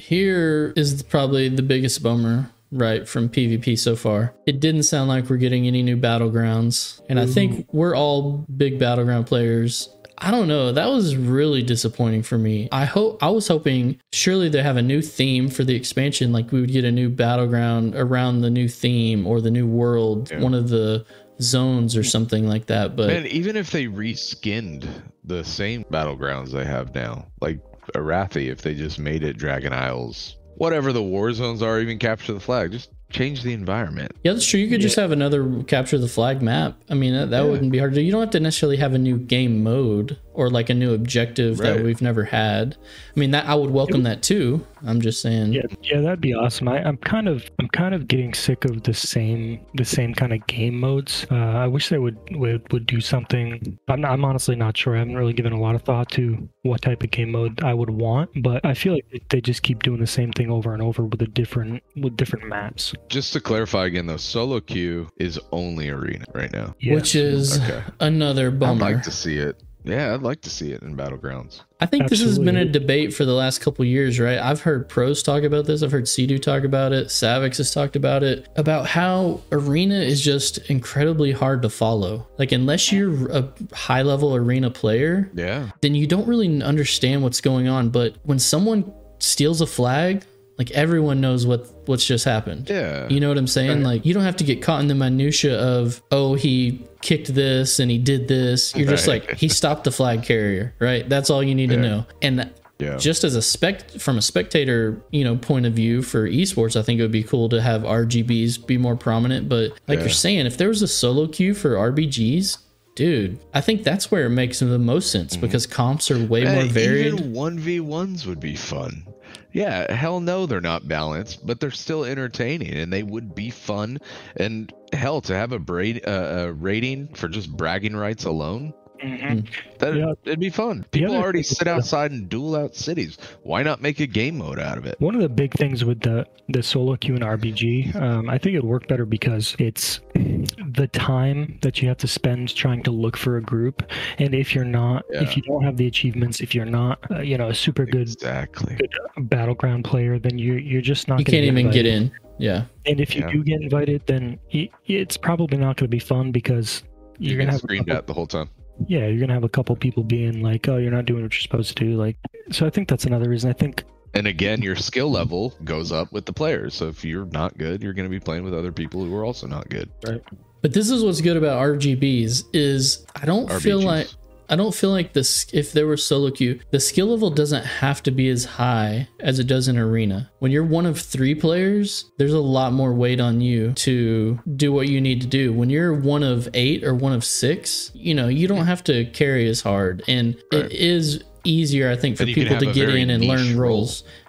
here is probably the biggest bummer, right, from PvP so far. It didn't sound like we're getting any new battlegrounds. And I think we're all big battleground players. I don't know. That was really disappointing for me. I hope I was hoping surely they have a new theme for the expansion, like we would get a new battleground around the new theme or the new world, Yeah. one of the zones or something like that. But Man, even if they reskinned the same battlegrounds they have now, like Arathi, if they just made it Dragon Isles, whatever the war zones are, even capture the flag, just change the environment. yeah, that's true. You could just have another capture the flag map. I mean, that, that Yeah. wouldn't be hard to do. You don't have to necessarily have a new game mode or like a new objective that Right. we've never had. I mean, that I would welcome that too. I'm just saying. Yeah, yeah, that'd be awesome. I, I'm kind of, I'm kind of getting sick of the same, the same kind of game modes. Uh, I wish they would, would, would do something. I'm, not, I'm honestly not sure. I haven't really given a lot of thought to what type of game mode I would want, but I feel like they- they just keep doing the same thing over and over with a different, with different maps. Just to clarify again, though, solo queue is only arena right now. Yeah. Which is Okay. another I'd bummer. like to see it. Yeah, I'd like to see it in Battlegrounds. I think this has been a Absolutely. debate for the last couple years, right? I've heard pros talk about this. I've heard Sea-Doo talk about it. Savix has talked about it, about how arena is just incredibly hard to follow. Like, unless you're a high level arena player, Yeah. then you don't really understand what's going on. But when someone steals a flag, like everyone knows what what's just happened. Yeah. You know what I'm saying? Right. Like, you don't have to get caught in the minutia of, oh, he kicked this and he did this. You're just Right. like, he stopped the flag carrier, right? That's all you need to Yeah. know. And Yeah. just as a spec from a spectator, you know, point of view for esports, I think it would be cool to have R G Bs be more prominent. But like Yeah. you're saying, if there was a solo queue for R B Gs, dude, I think that's where it makes the most sense because comps are way more Hey, varied. Even one v ones would be fun. Yeah, hell no, they're not balanced, but they're still entertaining, and they would be fun. And hell, to have a braid, uh, a rating for just bragging rights alone, Mhm. that Yeah. it'd be fun. The People other already thing- sit outside and duel out cities. Why not make a game mode out of it? One of the big things with the the solo queue and R B G, um, I think it'd work better because it's the time that you have to spend trying to look for a group, and if you're not, Yeah. if you don't have the achievements, if you're not, uh, you know, a super good Exactly. battleground player, then you're you're just not. You gonna can't even get invited. in. Yeah. And if you Yeah. do get invited, then y- it's probably not going to be fun because you're, You're gonna gonna have a screamed couple, at the whole time. yeah, you're gonna have a couple people being like, "Oh, you're not doing what you're supposed to do." Like, so I think that's another reason. I think And again, your skill level goes up with the players. So if you're not good, you're going to be playing with other people who are also not good. But this is what's good about R G Bs is I don't feel R B Gs. like I don't feel like this if there were solo queue, the skill level doesn't have to be as high as it does in arena. When you're one of three players, there's a lot more weight on you to do what you need to do. When you're one of eight or one of six, you know, you don't have to carry as hard. And Right. it is easier, I think, for And you can people to have a get very in and niche learn role. roles.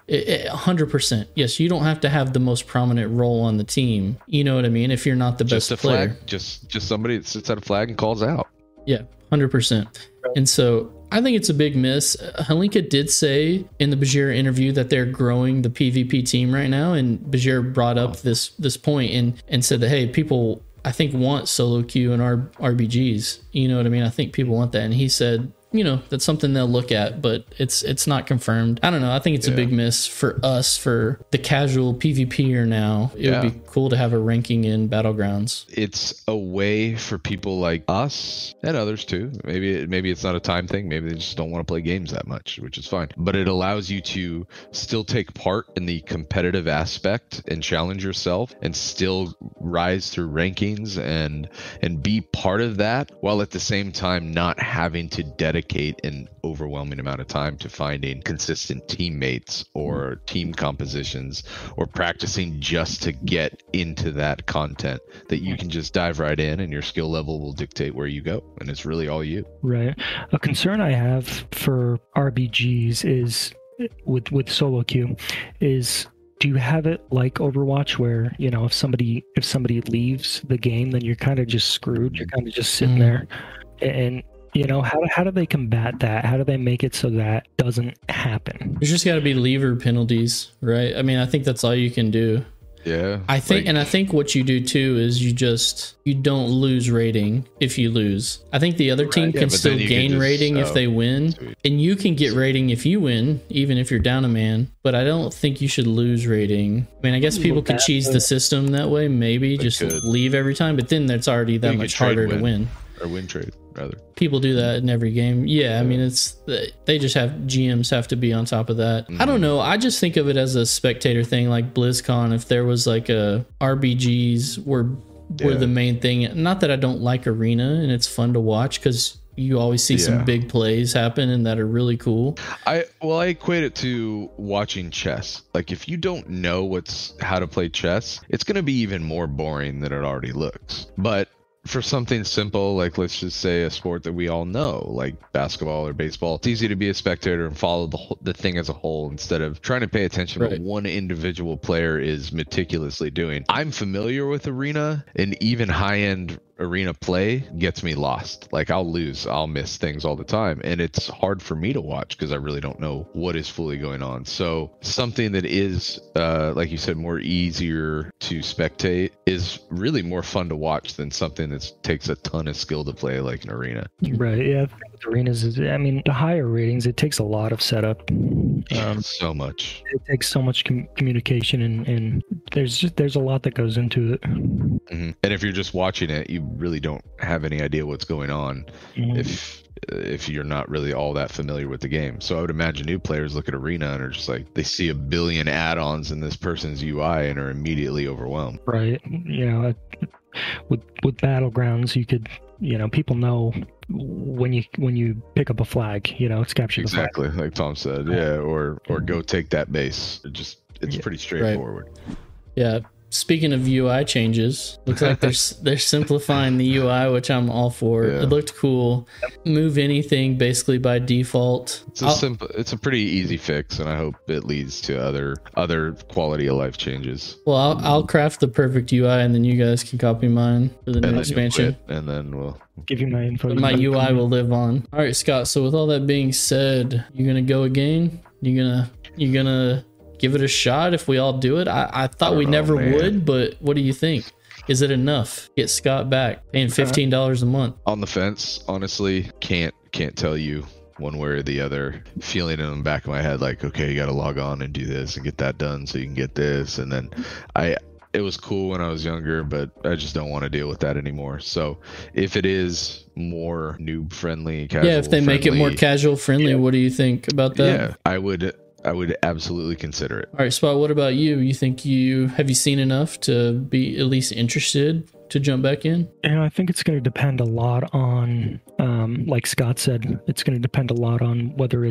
It, it, one hundred percent. Yes, you don't have to have the most prominent role on the team. You know what I mean? If you're not the just best a player. flag, just just somebody that sits at a flag and calls out. Yeah, one hundred percent. And so I think it's a big miss. Halinka did say in the Bajir interview that they're growing the PvP team right now, and Bajir brought up this this point and and said that, hey, people I think want solo queue and R- RBGs. You know what I mean? I think people want that. And he said, you know, that's something they'll look at, but it's it's not confirmed. I don't know. I think it's yeah. a big miss for us, for the casual PvPer now. It yeah. would be cool to have a ranking in Battlegrounds. It's a way for people like us and others too. Maybe maybe it's not a time thing. Maybe they just don't want to play games that much, which is fine. But it allows you to still take part in the competitive aspect and challenge yourself and still rise through rankings and and be part of that, while at the same time not having to dedicate an overwhelming amount of time to finding consistent teammates or team compositions or practicing just to get into that content that you can just dive right in and your skill level will dictate where you go, and it's really all you. Right. A concern I have for R B Gs is with with solo queue is, do you have it like Overwatch where, you know, if somebody if somebody leaves the game, then you're kind of just screwed. You're kind of just sitting mm-hmm. there. And you know, how how do they combat that? How do they make it so that doesn't happen? There's just got to be lever penalties, right? I mean, I think that's all you can do. Yeah. I think, like, and I think what you do too is you just, you don't lose rating if you lose. I think the other team right. can yeah, still gain can just, oh, rating if they win, sweet. And you can get rating if you win, even if you're down a man. But I don't think you should lose rating. I mean, I guess people could cheese the system that way, maybe they just could. leave every time, but then that's already that much harder win. to win. Or win trade, rather. People do that in every game. Yeah, yeah, I mean, it's they just have G Ms have to be on top of that. Mm-hmm. I don't know. I just think of it as a spectator thing, like BlizzCon. If there was like a R B Gs were were yeah. the main thing. Not that I don't like Arena and it's fun to watch because you always see yeah. some big plays happen and that are really cool. I well, I equate it to watching chess. Like if you don't know what's how to play chess, it's going to be even more boring than it already looks. But for something simple, like let's just say a sport that we all know, like basketball or baseball, it's easy to be a spectator and follow the whole, the thing as a whole instead of trying to pay attention right. to what one individual player is meticulously doing. I'm familiar with Arena, and even high-end Arena play gets me lost. Like I'll lose, I'll miss things all the time, and it's hard for me to watch because I really don't know what is fully going on. So something that is uh like you said, more easier to spectate is really more fun to watch than something that takes a ton of skill to play, like an Arena. Right. Yeah. With arenas is, I mean, the higher ratings, it takes a lot of setup. Um, so much. It takes so much com- communication, and, and there's just there's a lot that goes into it. Mm-hmm. And if you're just watching it, you really don't have any idea what's going on. Mm-hmm. If if you're not really all that familiar with the game. So I would imagine new players look at Arena and are just like, they see a billion add-ons in this person's U I and are immediately overwhelmed. Right. You know, with with Battlegrounds, you could, you know, people know when you when you pick up a flag, you know, it's capture the flag. Exactly, like Tom said. Yeah, or or go take that base. It just it's yeah, pretty straightforward. Right. Yeah. Speaking of U I changes, looks like they're they're simplifying the U I, which I'm all for. Yeah. It looked cool. Move anything basically by default. It's a I'll, simple. It's a pretty easy fix, and I hope it leads to other other quality of life changes. Well, I'll, I'll craft the perfect U I, and then you guys can copy mine for the and new expansion. Quit, and then we'll give you my info. But my U I will live on. All right, Scott. So with all that being said, you gonna go again? You gonna you gonna give it a shot if we all do it? I, I thought I we know, never man. would, but what do you think? Is it enough? Get Scott back, paying fifteen dollars a month. On the fence, honestly, can't can't tell you one way or the other. Feeling in the back of my head like, okay, you got to log on and do this and get that done so you can get this. And then I, it was cool when I was younger, but I just don't want to deal with that anymore. So if it is more noob friendly, casual yeah, if they friendly, make it more casual friendly, yeah. what do you think about that? Yeah, I would. I would absolutely consider it. All right, Spot, what about you? You think you have you seen enough to be at least interested to jump back in? And I think it's going to depend a lot on, um, like Scott said, it's going to depend a lot on whether it's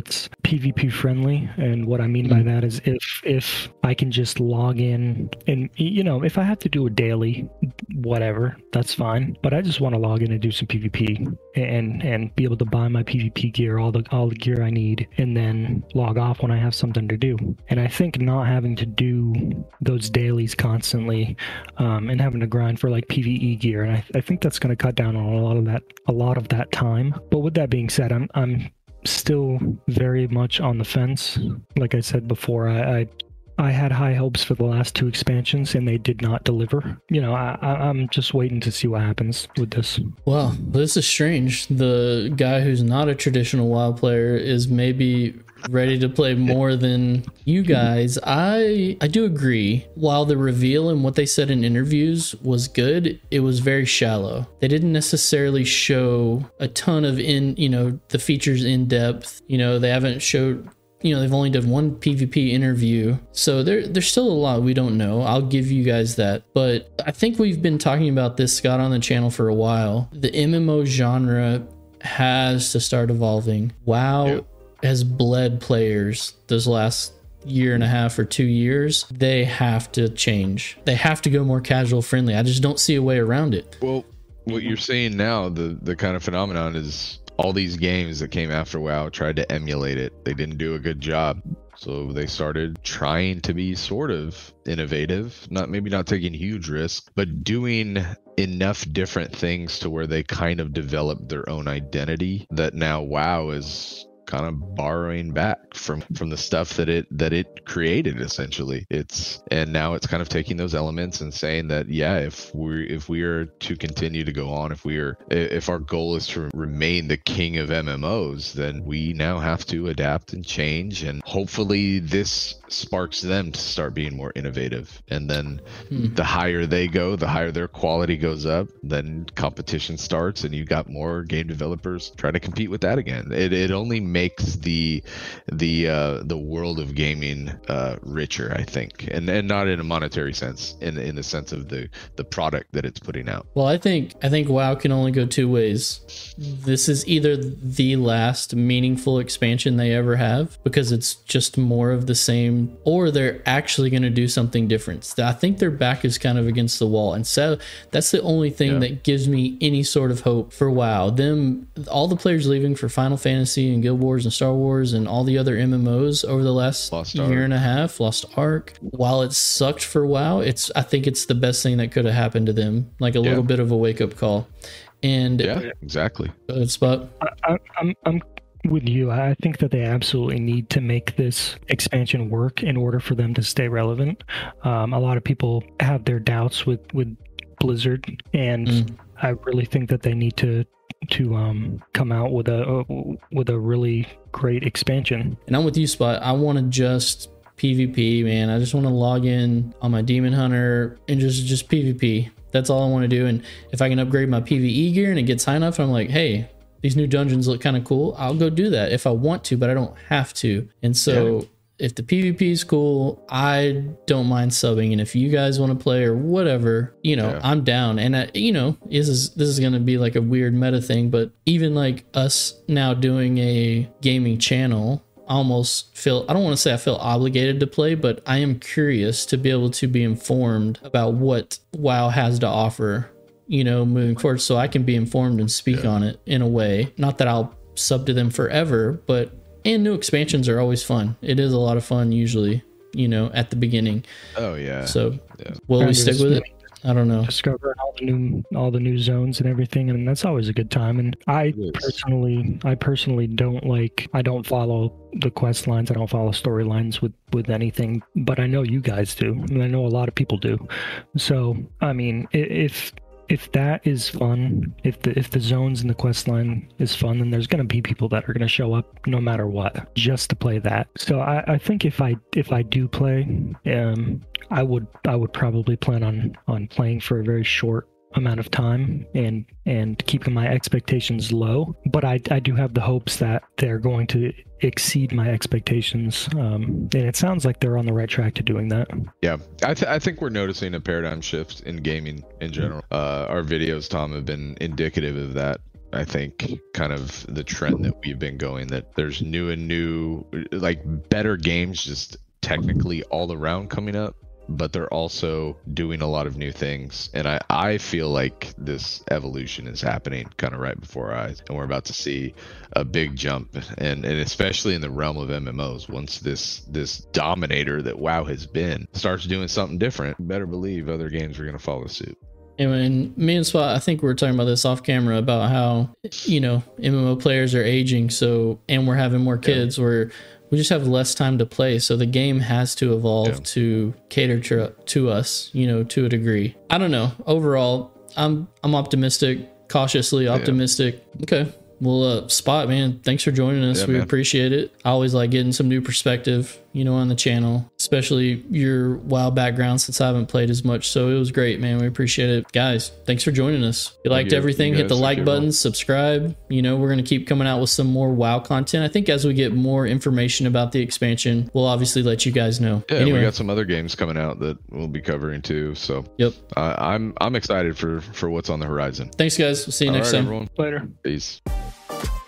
PvP friendly, and what I mean by that is if if I can just log in and, you know, if I have to do a daily, whatever, that's fine. But I just want to log in and do some PvP and and be able to buy my PvP gear, all the all the gear I need, and then log off when I have something to do. And I think not having to do those dailies constantly, um, and having to grind for like PvE gear, and I, I think that's going to cut down on a lot of that a lot of that time. But with that being said, I'm I'm still very much on the fence. Like I said before, I, I I had high hopes for the last two expansions, and they did not deliver. You know, I, I, I'm just waiting to see what happens with this. Well, this is strange. The guy who's not a traditional WoW player is maybe ready to play more than you guys. I I do agree. While the reveal and what they said in interviews was good, it was very shallow. They didn't necessarily show a ton of in, you know, the features in depth. You know, they haven't showed, you know, they've only done one PvP interview. So there, there's still a lot we don't know. I'll give you guys that. But I think we've been talking about this, Scott, on the channel for a while. The M M O genre has to start evolving. WoW yeah. has bled players this last year and a half or two years. They have to change. They have to go more casual friendly. I just don't see a way around it. Well, what you're seeing now, the, the kind of phenomenon is all these games that came after WoW tried to emulate it. They didn't do a good job. So they started trying to be sort of innovative, not maybe not taking huge risks, but doing enough different things to where they kind of developed their own identity that now WoW is kind of borrowing back from from the stuff that it that it created. Essentially, it's and now it's kind of taking those elements and saying that, yeah, if we if we are to continue to go on, if we are if our goal is to remain the king of M M Os, then we now have to adapt and change, and hopefully this sparks them to start being more innovative. And then hmm. the higher they go, the higher their quality goes up, then competition starts, and you got more game developers trying to compete with that again. It it only makes the the uh, the world of gaming uh, richer, I think, and and not in a monetary sense, in in the sense of the the product that it's putting out. Well, I think I think WoW can only go two ways. This is either the last meaningful expansion they ever have, because it's just more of the same, or they're actually going to do something different. I think their back is kind of against the wall, and so that's the only thing yeah. that gives me any sort of hope for WoW. Them, all the players leaving for Final Fantasy and Guild Wars and Star Wars and all the other M M Os over the last Lost year Ark. and a half, Lost Ark. While it sucked for WoW, it's I think it's the best thing that could have happened to them, like a yeah. little bit of a wake up call. And yeah, exactly. Good spot. I, I'm I'm with you. I think that they absolutely need to make this expansion work in order for them to stay relevant. Um, a lot of people have their doubts with with Blizzard, and mm. I really think that they need to. to um come out with a uh, with a really great expansion. And I'm with you, Spot. I want to just PvP, man. I just want to log in on my Demon Hunter and just just PvP. That's all I want to do. And if I can upgrade my PvE gear and it gets high enough, I'm like, hey, these new dungeons look kind of cool, I'll go do that if I want to, but I don't have to. And so yeah. if the PvP is cool, I don't mind subbing. And if you guys want to play or whatever, you know, yeah. I'm down. And I, you know, this is this is going to be like a weird meta thing, but even like us now doing a gaming channel, I almost feel, I don't want to say I feel obligated to play, but I am curious to be able to be informed about what WoW has to offer, you know, moving forward, so I can be informed and speak yeah. on it in a way. Not that I'll sub to them forever, but and new expansions are always fun. It is a lot of fun usually, you know, at the beginning. Oh yeah. So yeah. will we stick with it? I don't know. Discovering all the new all the new zones and everything, and that's always a good time. And I personally I personally don't like I don't follow the quest lines. I don't follow storylines with with anything, but I know you guys do, and I know a lot of people do. So I mean, if if that is fun, if the if the zones in the quest line is fun, then there's going to be people that are going to show up no matter what just to play that. So I, I think if I if I do play, um, I would I would probably plan on on playing for a very short amount of time and and keeping my expectations low. But I I do have the hopes that they're going to exceed my expectations, um, and it sounds like they're on the right track to doing that. Yeah, I, th- I think we're noticing a paradigm shift in gaming in general. Uh, our videos, Tom, have been indicative of that. I think, kind of the trend that we've been going, that there's new and new, like better games just technically all around coming up, but they're also doing a lot of new things. And I, I feel like this evolution is happening kind of right before our eyes. And we're about to see a big jump. And, and especially in the realm of M M Os, once this this dominator that WoW has been starts doing something different, better believe other games are going to follow suit. And when me and Spot, I think we were talking about this off camera about how, you know, M M O players are aging. So, and we're having more kids yeah. where we just have less time to play. So the game has to evolve yeah. to cater to, to us, you know, to a degree. I don't know. Overall, I'm, I'm optimistic, cautiously optimistic. Yeah. Okay. Well, uh, Spot, man, thanks for joining us. Yeah, we man. appreciate it. I always like getting some new perspective, you know, on the channel, especially your WoW background, since I haven't played as much. So it was great, man. We appreciate it. Guys, thanks for joining us. If you liked you, everything, you hit the like button, subscribe. You know, we're going to keep coming out with some more WoW content. I think as we get more information about the expansion, we'll obviously let you guys know. Yeah, anyway, we got some other games coming out that we'll be covering too. So yep, uh, I'm I'm excited for, for what's on the horizon. Thanks, guys. We'll see you All next right, time. Everyone. Later. Peace.